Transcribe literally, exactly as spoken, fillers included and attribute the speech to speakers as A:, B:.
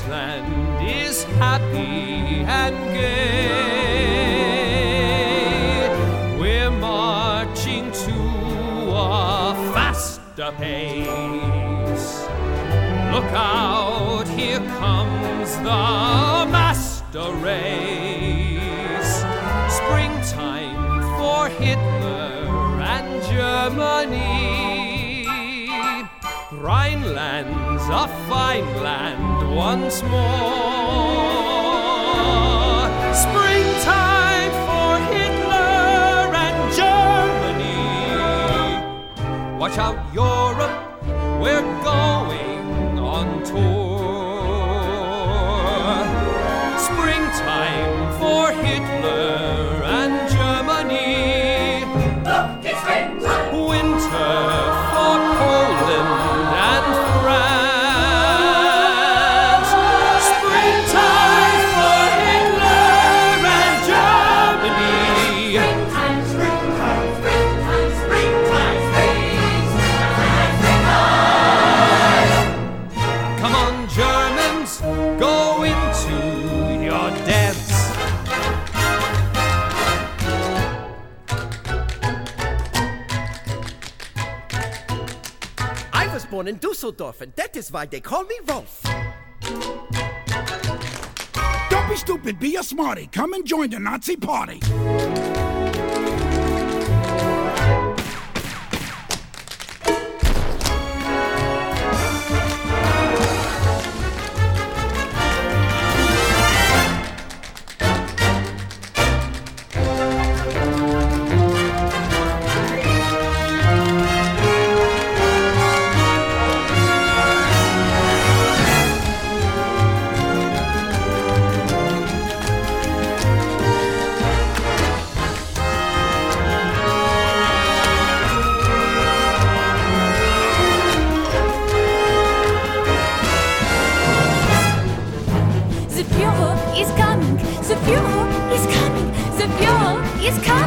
A: Deutschland is happy and gay. We're marching to a faster pace. Look out, here comes the master race. Springtime for Hitler and Germany. Rhineland's a fine land once more. Springtime for Hitler and Germany. Watch out, Europe, we're going on tour. Springtime for Hitler and Germany.
B: Look, it's springtime.
A: Winter for Poland and France. Springtime for Hitler and Germany.
B: Springtime, springtime, springtime, springtime, springtime.
A: Come on, Germans, go into your dance.
C: I was born in Dusseldorf, and that is why they call me Rolf.
D: Don't be stupid, be a smarty. Come and join the Nazi party.
E: The Bureau is coming, the Bureau is coming, the Bureau is coming.